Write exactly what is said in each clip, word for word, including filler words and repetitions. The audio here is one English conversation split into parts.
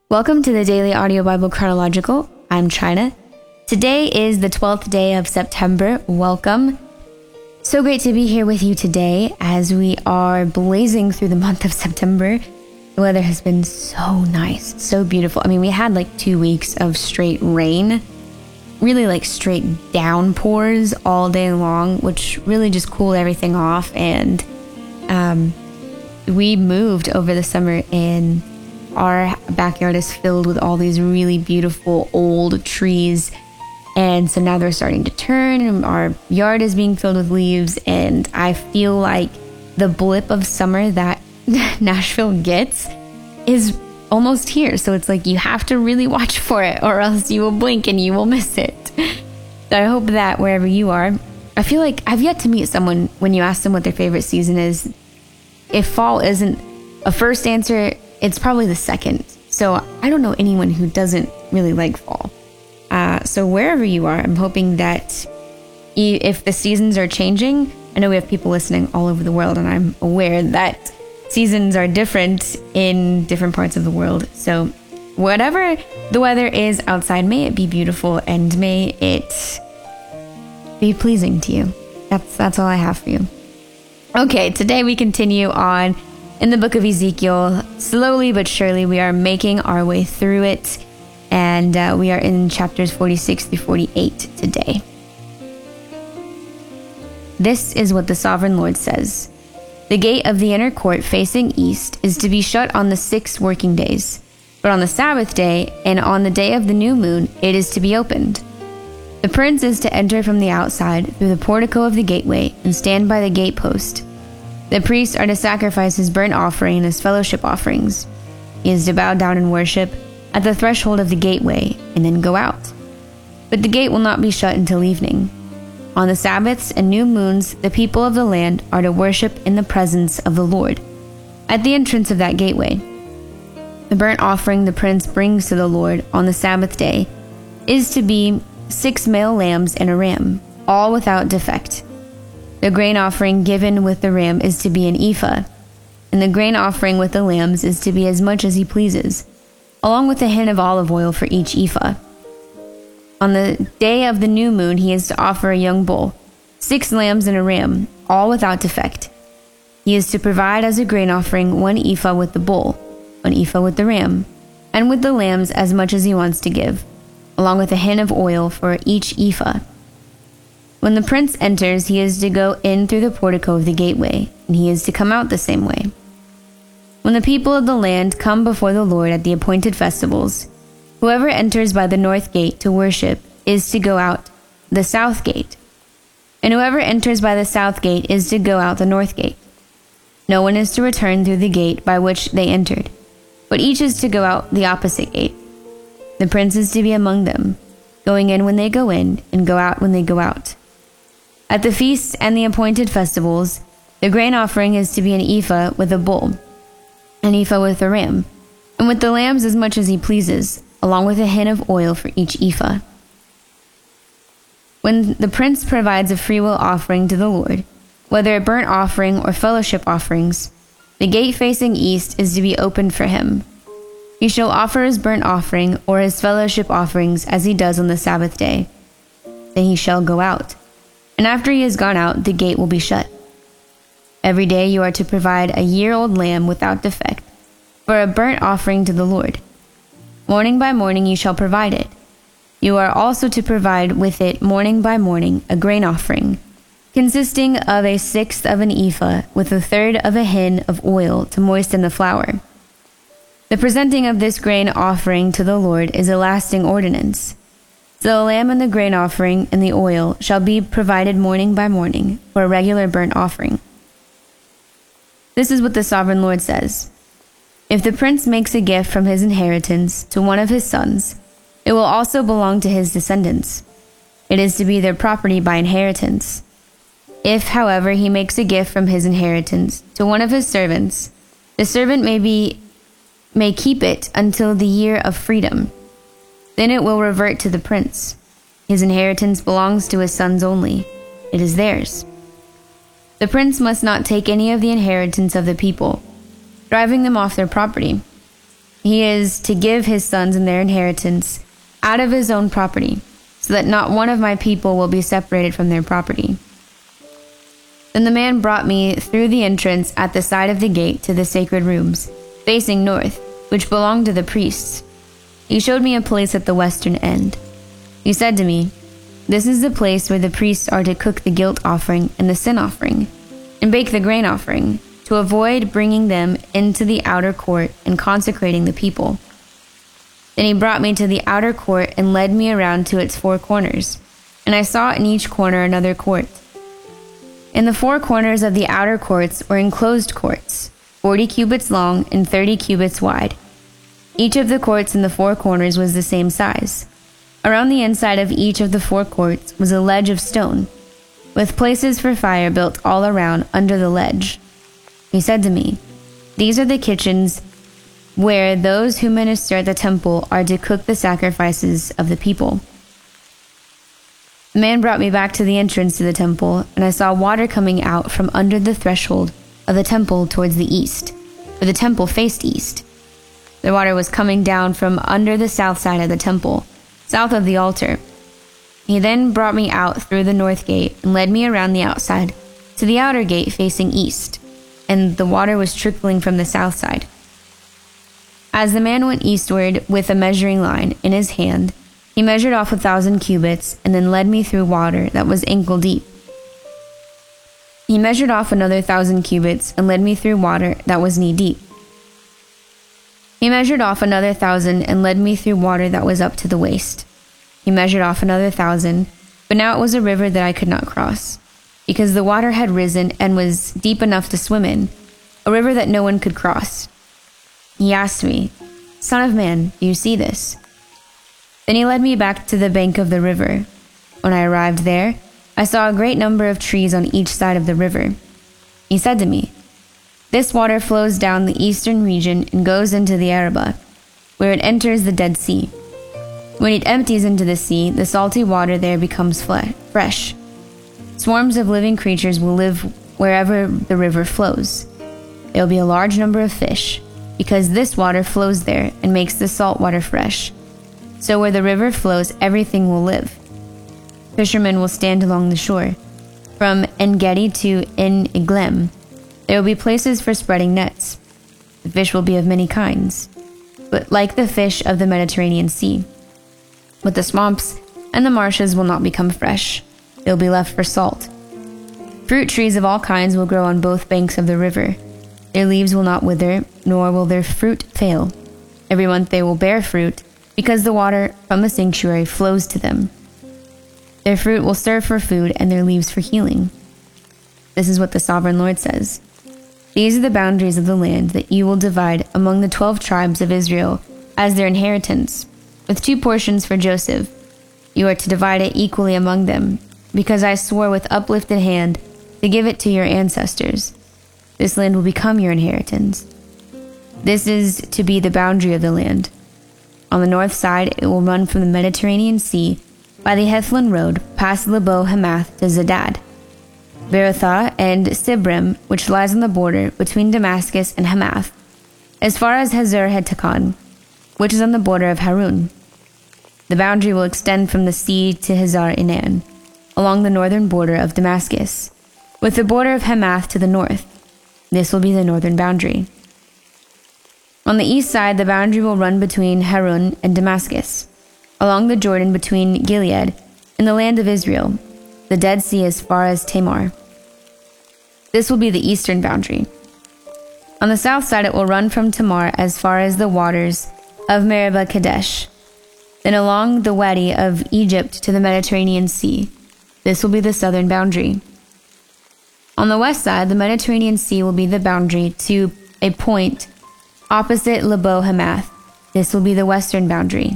Welcome to the Daily Audio Bible Chronological. I'm China. Today is the twelfth day of September. Welcome. So great to be here with you today as we are blazing through the month of September. The weather has been so nice, so beautiful. I mean, we had like two weeks of straight rain, really like straight downpours all day long, which really just cooled everything off. And um, we moved over the summer, and our backyard is filled with all these really beautiful old trees. And so now they're starting to turn, and our yard is being filled with leaves. And I feel like the blip of summer that Nashville gets is almost here. So it's like you have to really watch for it, or else you will blink and you will miss it. So I hope that wherever you are, I feel like I've yet to meet someone when you ask them what their favorite season is. If fall isn't a first answer, it's probably the second. So I don't know anyone who doesn't really like fall. Uh, so wherever you are, I'm hoping that if the seasons are changing, I know we have people listening all over the world, and I'm aware that seasons are different in different parts of the world. So whatever the weather is outside, may it be beautiful and may it be pleasing to you. That's, that's all I have for you. Okay, today we continue on in the book of Ezekiel. Slowly but surely, we are making our way through it, and uh, we are in chapters forty-six through forty-eight today. This is what the Sovereign Lord says. The gate of the inner court facing east is to be shut on the six working days, but on the Sabbath day and on the day of the new moon it is to be opened. The prince is to enter from the outside through the portico of the gateway and stand by the gatepost. The priests are to sacrifice his burnt offering and his fellowship offerings. He is to bow down and worship at the threshold of the gateway and then go out. But the gate will not be shut until evening. On the Sabbaths and new moons, the people of the land are to worship in the presence of the Lord at the entrance of that gateway. The burnt offering the prince brings to the Lord on the Sabbath day is to be six male lambs and a ram, all without defect. The grain offering given with the ram is to be an ephah, and the grain offering with the lambs is to be as much as he pleases, along with a hin of olive oil for each ephah. On the day of the new moon, he is to offer a young bull, six lambs and a ram, all without defect. He is to provide as a grain offering one ephah with the bull, one ephah with the ram, and with the lambs as much as he wants to give, along with a hin of oil for each ephah. When the prince enters, he is to go in through the portico of the gateway, and he is to come out the same way. When the people of the land come before the Lord at the appointed festivals, whoever enters by the north gate to worship is to go out the south gate, and whoever enters by the south gate is to go out the north gate. No one is to return through the gate by which they entered, but each is to go out the opposite gate. The prince is to be among them, going in when they go in, and go out when they go out. At the feasts and the appointed festivals, the grain offering is to be an ephah with a bull, an ephah with a ram, and with the lambs as much as he pleases, along with a hin of oil for each ephah. When the prince provides a freewill offering to the Lord, whether a burnt offering or fellowship offerings, the gate facing east is to be opened for him. He shall offer his burnt offering or his fellowship offerings as he does on the Sabbath day. Then he shall go out, and after he has gone out, the gate will be shut. Every day you are to provide a year-old lamb without defect for a burnt offering to the Lord. Morning by morning you shall provide it. You are also to provide with it morning by morning a grain offering, consisting of a sixth of an ephah with a third of a hin of oil to moisten the flour. The presenting of this grain offering to the Lord is a lasting ordinance. So the lamb and the grain offering and the oil shall be provided morning by morning for a regular burnt offering. This is what the Sovereign Lord says. If the prince makes a gift from his inheritance to one of his sons, it will also belong to his descendants. It is to be their property by inheritance. If, however, he makes a gift from his inheritance to one of his servants, the servant may be may keep it until the year of freedom. Then it will revert to the prince. His inheritance belongs to his sons only. It is theirs. The prince must not take any of the inheritance of the people, driving them off their property. he is to give his sons and their inheritance out of his own property, so that not one of my people will be separated from their property." Then the man brought me through the entrance at the side of the gate to the sacred rooms, facing north, which belonged to the priests. He showed me a place at the western end. He said to me, "This is the place where the priests are to cook the guilt offering and the sin offering, and bake the grain offering, to avoid bringing them into the outer court and consecrating the people." Then he brought me to the outer court and led me around to its four corners, and I saw in each corner another court. In the four corners of the outer courts were enclosed courts, forty cubits long and thirty cubits wide. Each of the courts in the four corners was the same size. Around the inside of each of the four courts was a ledge of stone, with places for fire built all around under the ledge. He said to me, "These are the kitchens where those who minister at the temple are to cook the sacrifices of the people." The man brought me back to the entrance to the temple, and I saw water coming out from under the threshold of the temple towards the east, for the temple faced east. The water was coming down from under the south side of the temple, south of the altar. He then brought me out through the north gate and led me around the outside to the outer gate facing east, and the water was trickling from the south side. As the man went eastward with a measuring line in his hand, he measured off a thousand cubits and then led me through water that was ankle deep. He measured off another thousand cubits and led me through water that was knee deep. He measured off another thousand and led me through water that was up to the waist. He measured off another thousand, but now it was a river that I could not cross, because the water had risen and was deep enough to swim in, a river that no one could cross. He asked me, "Son of man, do you see this?" Then he led me back to the bank of the river. When I arrived there, I saw a great number of trees on each side of the river. He said to me, "This water flows down the eastern region and goes into the Arabah, where it enters the Dead Sea. When it empties into the sea, the salty water there becomes fle- fresh. Swarms of living creatures will live wherever the river flows. There will be a large number of fish, because this water flows there and makes the salt water fresh. So where the river flows, everything will live. Fishermen will stand along the shore. From En-Gedi to En-Eglem, there will be places for spreading nets. The fish will be of many kinds, but like the fish of the Mediterranean Sea. But the swamps and the marshes will not become fresh. They will be left for salt. Fruit trees of all kinds will grow on both banks of the river. Their leaves will not wither, nor will their fruit fail. Every month they will bear fruit, because the water from the sanctuary flows to them. Their fruit will serve for food, and their leaves for healing. This is what the Sovereign Lord says. These are the boundaries of the land that you will divide among the twelve tribes of Israel as their inheritance, with two portions for Joseph. You are to divide it equally among them, because I swore with uplifted hand to give it to your ancestors. This land will become your inheritance. This is to be the boundary of the land. On the north side, it will run from the Mediterranean Sea by the Hethlon road past Lebo Hamath to Zedad, Berothah, and Sibrim, which lies on the border between Damascus and Hamath, as far as Hazar Hetakan, which is on the border of Harun. The boundary will extend from the sea to Hazar Enan, along the northern border of Damascus, with the border of Hamath to the north. This will be the northern boundary. On the east side, the boundary will run between Harun and Damascus, along the Jordan between Gilead and the land of Israel, the Dead Sea as far as Tamar. This will be the eastern boundary. On the south side, it will run from Tamar as far as the waters of Meribah Kadesh, then along the Wadi of Egypt to the Mediterranean Sea. This will be the southern boundary. On the west side, the Mediterranean Sea will be the boundary to a point opposite Lebo Hamath. This will be the western boundary.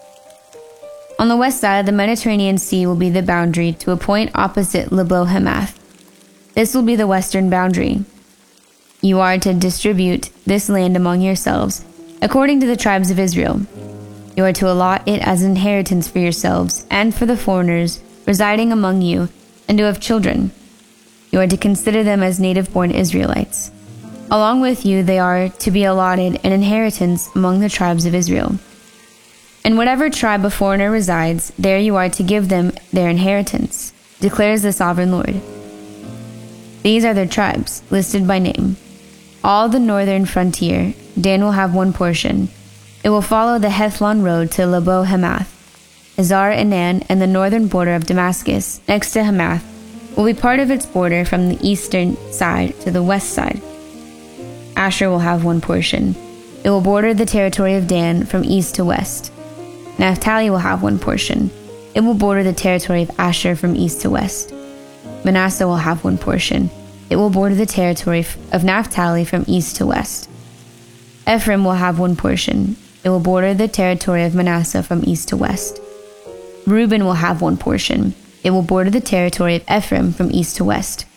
On the west side, the Mediterranean Sea will be the boundary to a point opposite Lebo Hamath. This will be the western boundary. You are to distribute this land among yourselves, according to the tribes of Israel. You are to allot it as inheritance for yourselves and for the foreigners residing among you, and to have children. You are to consider them as native-born Israelites. Along with you they are to be allotted an inheritance among the tribes of Israel. In whatever tribe a foreigner resides, there you are to give them their inheritance, declares the sovereign Lord. These are their tribes, listed by name. All the northern frontier, Dan will have one portion. It will follow the Hethlon road to Lebo Hamath. Hazar Enan and the northern border of Damascus, next to Hamath, will be part of its border from the eastern side to the west side. Asher will have one portion. It will border the territory of Dan from east to west. Naphtali will have one portion. It will border the territory of Asher from east to west. Manasseh will have one portion. It will border the territory of Naphtali from east to west. Ephraim will have one portion. It will border the territory of Manasseh from east to west. Reuben will have one portion. It will border the territory of Ephraim from east to west.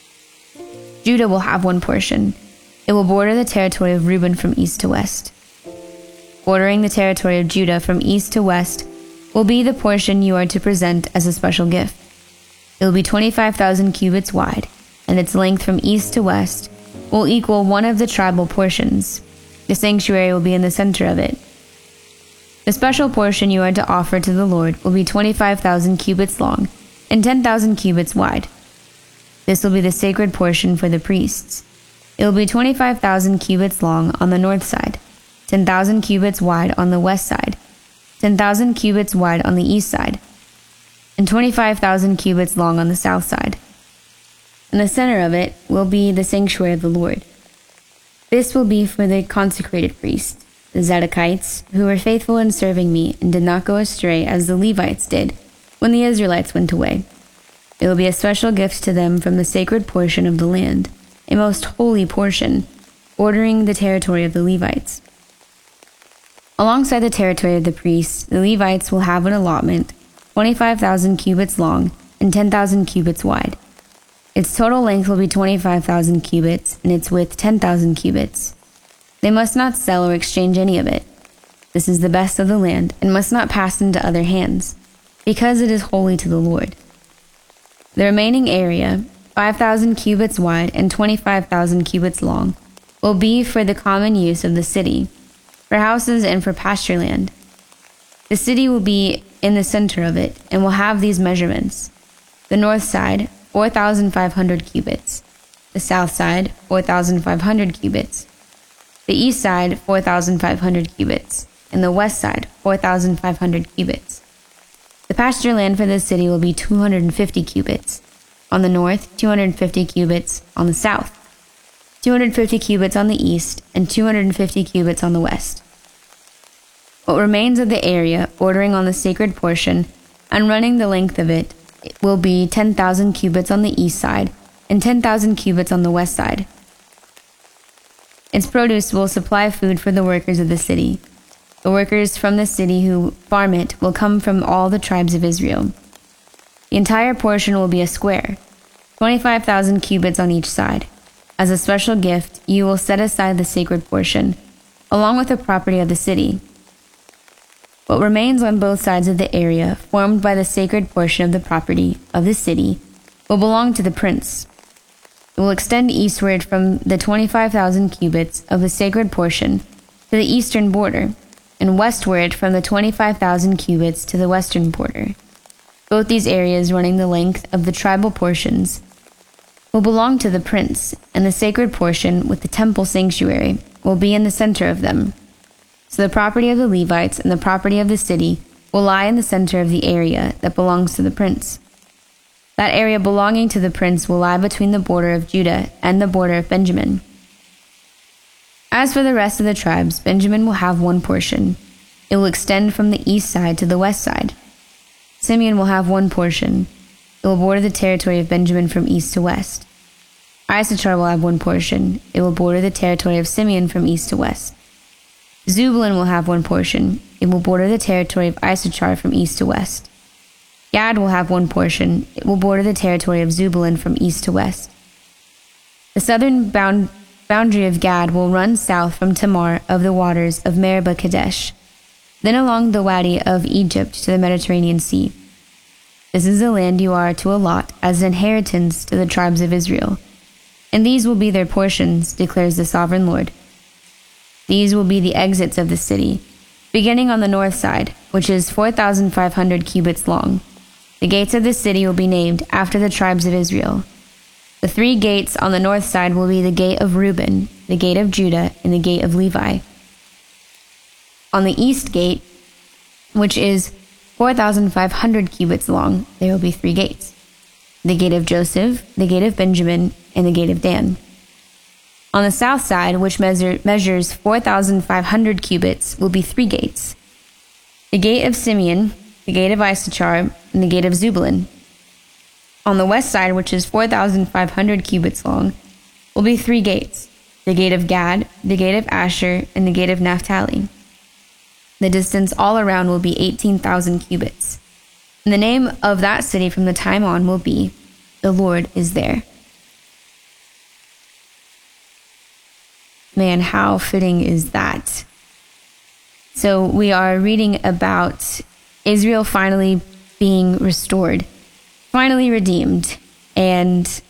Judah will have one portion. It will border the territory of Reuben from east to west. Bordering the territory of Judah from east to west will be the portion you are to present as a special gift. It will be twenty-five thousand cubits wide, and its length from east to west will equal one of the tribal portions. The sanctuary will be in the center of it. The special portion you are to offer to the Lord will be twenty-five thousand cubits long and ten thousand cubits wide. This will be the sacred portion for the priests. It will be twenty-five thousand cubits long on the north side, ten thousand cubits wide on the west side, ten thousand cubits wide on the east side, and twenty-five thousand cubits long on the south side. In the center of it will be the sanctuary of the Lord. This will be for the consecrated priests, the Zedekites, who were faithful in serving me and did not go astray as the Levites did when the Israelites went away. It will be a special gift to them from the sacred portion of the land, a most holy portion, bordering the territory of the Levites. Alongside the territory of the priests, the Levites will have an allotment, twenty-five thousand cubits long and ten thousand cubits wide. Its total length will be twenty-five thousand cubits, and its width ten thousand cubits. They must not sell or exchange any of it. This is the best of the land, and must not pass into other hands, because it is holy to the Lord. The remaining area, five thousand cubits wide and twenty-five thousand cubits long, will be for the common use of the city, for houses and for pasture land. The city will be in the center of it, and will have these measurements. The north side, four thousand five hundred cubits. The south side, four thousand five hundred cubits. The east side, four thousand five hundred cubits. And the west side, four thousand five hundred cubits. The pasture land for this city will be two hundred fifty cubits. On the north, two hundred fifty cubits. On the south, two hundred fifty cubits on the east, and two hundred fifty cubits on the west. What remains of the area bordering on the sacred portion and running the length of it will be ten thousand cubits on the east side and ten thousand cubits on the west side. Its produce will supply food for the workers of the city. The workers from the city who farm it will come from all the tribes of Israel. The entire portion will be a square, twenty-five thousand cubits on each side. As a special gift, you will set aside the sacred portion, along with the property of the city. What remains on both sides of the area formed by the sacred portion of the property of the city will belong to the prince. It will extend eastward from the twenty-five thousand cubits of the sacred portion to the eastern border, and westward from the twenty-five thousand cubits to the western border. Both these areas running the length of the tribal portions will belong to the prince, and the sacred portion with the temple sanctuary will be in the center of them. So the property of the Levites and the property of the city will lie in the center of the area that belongs to the prince. That area belonging to the prince will lie between the border of Judah and the border of Benjamin. As for the rest of the tribes, Benjamin will have one portion. It will extend from the east side to the west side. Simeon will have one portion. It will border the territory of Benjamin from east to west. Issachar will have one portion. It will border the territory of Simeon from east to west. Zebulun will have one portion. It will border the territory of Issachar from east to west. Gad will have one portion. It will border the territory of Zebulun from east to west. The southern bound, boundary of Gad will run south from Tamar of the waters of Meribah Kadesh, then along the Wadi of Egypt to the Mediterranean Sea. This is the land you are to allot as an inheritance to the tribes of Israel. And these will be their portions, declares the sovereign Lord. These will be the exits of the city, beginning on the north side, which is four thousand five hundred cubits long. The gates of the city will be named after the tribes of Israel. The three gates on the north side will be the gate of Reuben, the gate of Judah, and the gate of Levi. On the east gate, which is four thousand five hundred cubits long, there will be three gates: the gate of Joseph, the gate of Benjamin, and the gate of Dan. On the south side, which measure, measures four thousand five hundred cubits, will be three gates: the gate of Simeon, the gate of Issachar, and the gate of Zebulun. On the west side, which is four thousand five hundred cubits long, will be three gates: the gate of Gad, the gate of Asher, and the gate of Naphtali. The distance all around will be eighteen thousand cubits. And the name of that city from the time on will be, "The Lord is there." Man, how fitting is that? So we are reading about Israel finally being restored, finally redeemed, and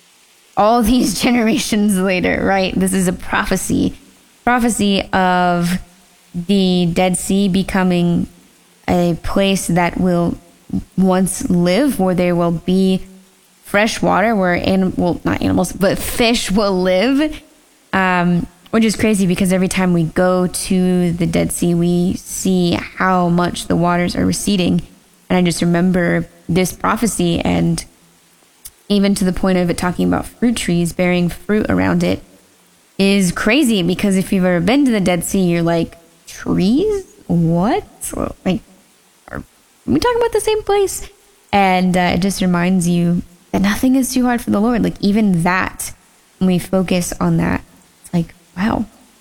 all these generations later, right? This is a prophecy, prophecy of the Dead Sea becoming a place that will once live, where there will be fresh water, where anim- well, not animals, but fish will live. Um, which is crazy because every time we go to the Dead Sea, we see how much the waters are receding. And I just remember this prophecy, and even to the point of it talking about fruit trees bearing fruit around it is crazy, because if you've ever been to the Dead Sea, you're like, trees? What? Like, are we talking about the same place? And uh, it just reminds you that nothing is too hard for the Lord. Like, even that, when we focus on that, it's like, wow,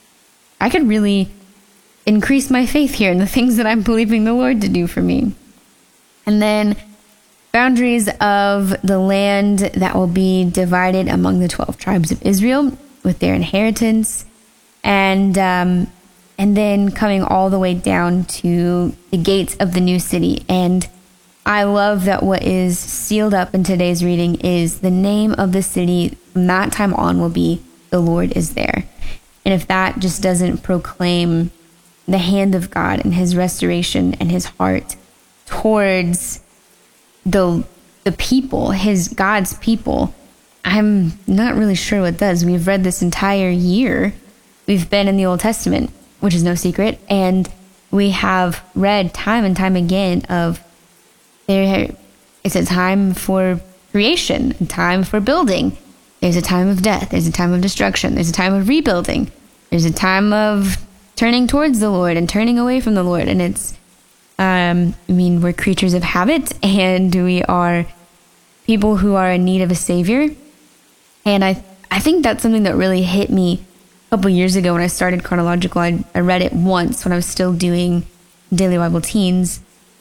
I could really increase my faith here in the things that I'm believing the Lord to do for me. And then boundaries of the land that will be divided among the twelve tribes of Israel with their inheritance. And um, and then coming all the way down to the gates of the new city. And I love that what is sealed up in today's reading is the name of the city from that time on will be "The Lord is there." And if that just doesn't proclaim the hand of God and his restoration and his heart towards the the people, his God's people, I'm not really sure what does. We've read this entire year. We've been in the Old Testament, which is no secret, and we have read time and time again of there. It's a time for creation, a time for building. There's a time of death. There's a time of destruction. There's a time of rebuilding. There's a time of turning towards the Lord and turning away from the Lord. And it's, um, I mean, we're creatures of habit, and we are people who are in need of a savior. And I, I think that's something that really hit me a couple years ago when I started Chronological. I, I read it once when I was still doing Daily Bible Teens.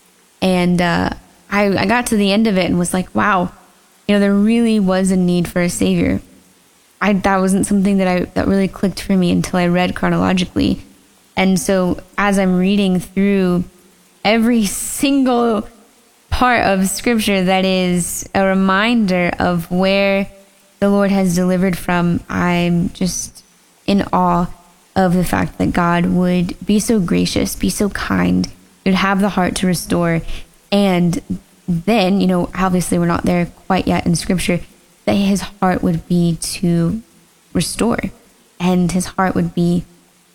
And uh, I, I got to the end of it and was like, wow, you know, there really was a need for a savior. I, that wasn't something that I that really clicked for me until I read Chronologically. And so as I'm reading through every single part of scripture that is a reminder of where the Lord has delivered from, I'm just in awe of the fact that God would be so gracious, be so kind, would have the heart to restore. And then, you know, obviously we're not there quite yet in scripture, that his heart would be to restore. And his heart would be,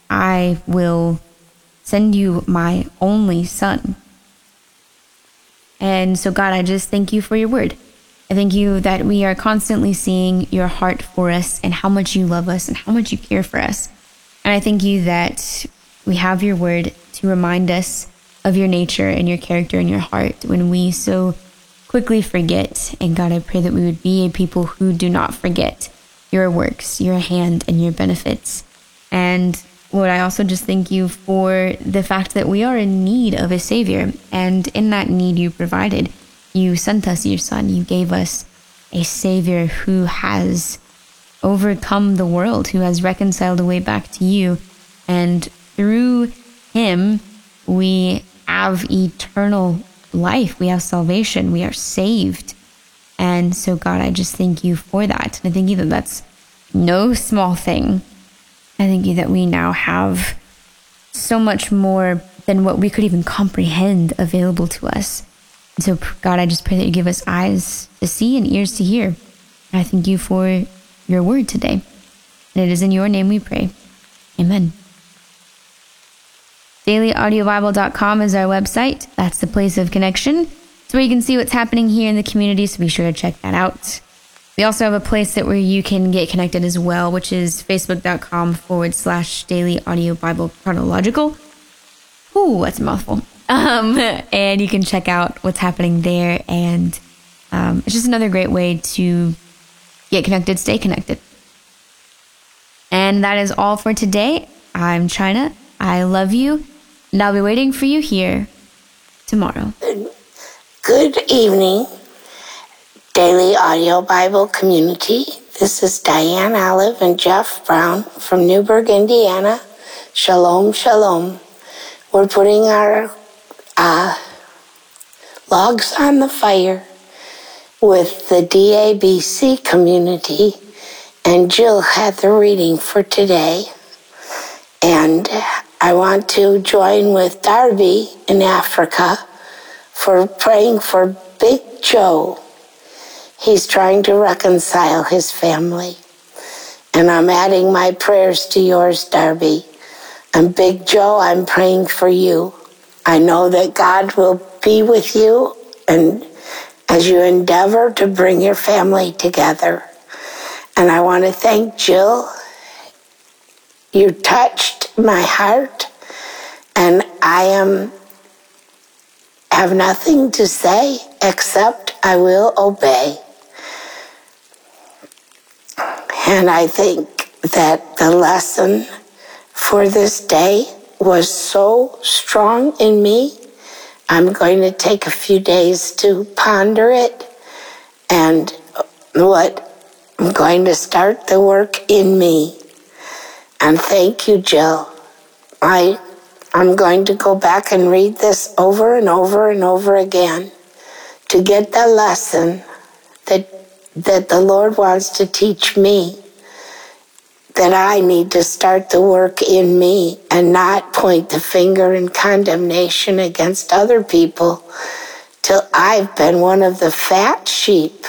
I will send you my only son. And so, God, I just thank you for your word. I thank you that we are constantly seeing your heart for us and how much you love us and how much you care for us. And I thank you that we have your word to remind us of your nature and your character and your heart when we so quickly forget. And God, I pray that we would be a people who do not forget your works, your hand, and your benefits. And Lord, I also just thank you for the fact that we are in need of a savior. And in that need you provided. You sent us your son. You gave us a savior who has overcome the world, who has reconciled the way back to you. And through him, we have eternal life. We have salvation. We are saved. And so, God, I just thank you for that. And I thank you that that's no small thing. I thank you that we now have so much more than what we could even comprehend available to us. And so, God, I just pray that you give us eyes to see and ears to hear. I thank you for your word today. And it is in your name we pray. Amen. daily audio bible dot com is our website. That's the place of connection. It's where you can see what's happening here in the community, so be sure to check that out. We also have a place that where you can get connected as well, which is facebook.com forward slash daily audio Bible chronological. Ooh, that's a mouthful. Um, and you can check out what's happening there. And um, it's just another great way to get connected, stay connected. And that is all for today. I'm China. I love you. And I'll be waiting for you here tomorrow. Good evening, Daily Audio Bible Community. This is Diane Olive and Jeff Brown from Newburgh, Indiana. Shalom, shalom. We're putting our uh, logs on the fire with the D A B C community, and Jill had the reading for today. And I want to join with Darby in Africa for praying for Big Joe. He's trying to reconcile his family. And I'm adding my prayers to yours, Darby. And Big Joe, I'm praying for you. I know that God will be with you and as you endeavor to bring your family together. And I want to thank Jill. You touched my heart, and I am have nothing to say except I will obey. And I think that the lesson for this day was so strong in me. I'm going to take a few days to ponder it, and what I'm going to start the work in me. And thank you, Jill. I, I'm going to go back and read this over and over and over again to get the lesson that, that the Lord wants to teach me, that I need to start the work in me and not point the finger in condemnation against other people till I've been one of the fat sheep.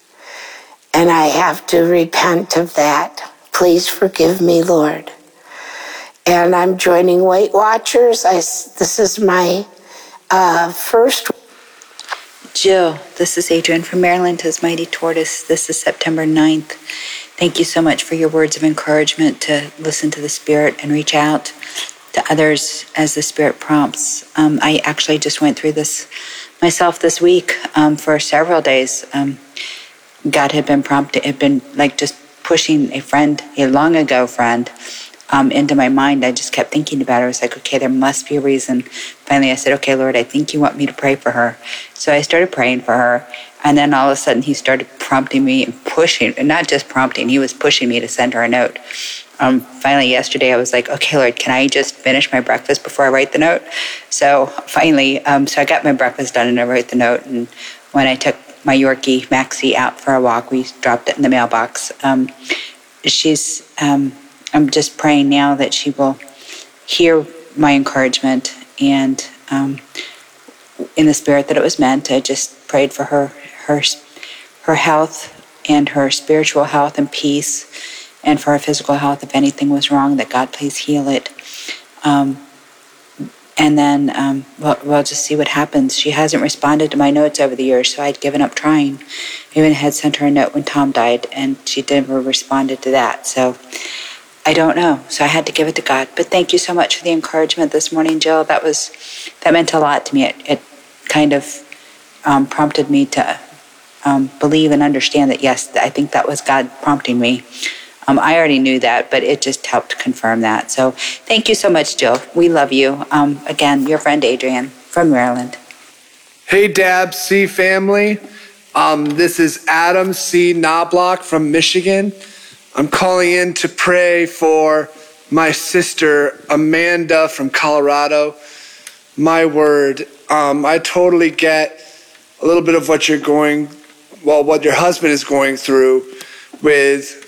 And I have to repent of that. Please forgive me, Lord. And I'm joining Weight Watchers. I, this is my uh, first. Jill, this is Adrienne from Maryland, as Mighty Tortoise. This is September ninth. Thank you so much for your words of encouragement to listen to the Spirit and reach out to others as the Spirit prompts. Um, I actually just went through this myself this week um, for several days. Um, God had been prompting, had been like just pushing a friend, a long ago friend, um, into my mind. I just kept thinking about it. I was like, okay, there must be a reason. Finally, I said, okay, Lord, I think you want me to pray for her. So I started praying for her. And then all of a sudden, he started prompting me and pushing, and not just prompting, he was pushing me to send her a note. Um, finally, yesterday, I was like, okay, Lord, can I just finish my breakfast before I write the note? So finally, um, so I got my breakfast done and I wrote the note. And when I took my Yorkie, Maxie, out for a walk, we dropped it in the mailbox. Um, she's, um, I'm just praying now that she will hear my encouragement, and um, in the spirit that it was meant. I just prayed for her, her, her health and her spiritual health and peace, and for her physical health. If anything was wrong, that God please heal it. Um, and then um, we'll, we'll just see what happens. She hasn't responded to my notes over the years, so I'd given up trying. I even had sent her a note when Tom died, and she never responded to that. So I don't know. So I had to give it to God. But thank you so much for the encouragement this morning, Jill. That was that meant a lot to me. It, it kind of um, prompted me to um, believe and understand that, yes, I think that was God prompting me. Um, I already knew that, but it just helped confirm that. So thank you so much, Jill. We love you. Um, again, your friend Adrienne from Maryland. Hey, Dab C family. Um, this is Adam C. Knobloch from Michigan. I'm calling in to pray for my sister Amanda from Colorado. My word, um, I totally get a little bit of what you're going, well, what your husband is going through with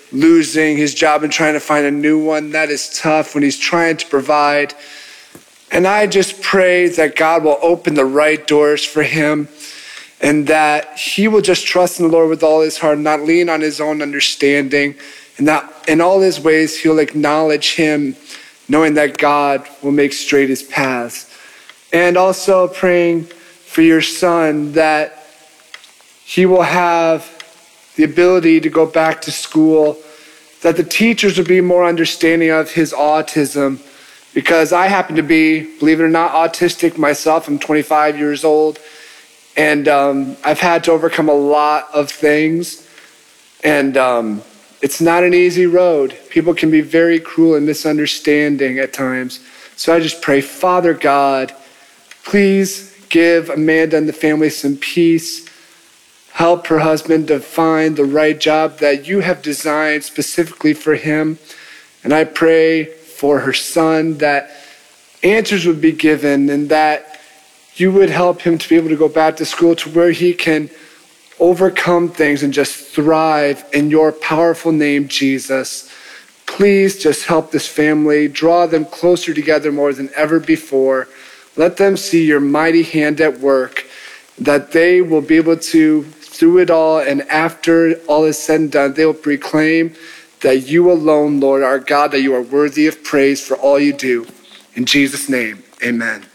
losing his job and trying to find a new one. That is tough when he's trying to provide. And I just pray that God will open the right doors for him and that he will just trust in the Lord with all his heart, not lean on his own understanding, and that in all his ways he'll acknowledge him, knowing that God will make straight his paths. And also praying for your son that he will have the ability to go back to school, that the teachers will be more understanding of his autism, because I happen to be, believe it or not, autistic myself. I'm twenty-five years old, and um, I've had to overcome a lot of things, and um, it's not an easy road. People can be very cruel and misunderstanding at times. So I just pray, Father God, please give Amanda and the family some peace. Help her husband to find the right job that you have designed specifically for him. And I pray for her son that answers would be given and that you would help him to be able to go back to school to where he can overcome things and just thrive in your powerful name, Jesus. Please just help this family, draw them closer together more than ever before. Let them see your mighty hand at work, that they will be able to, through it all, and after all is said and done, they will proclaim that you alone, Lord, are God, that you are worthy of praise for all you do. In Jesus' name, amen.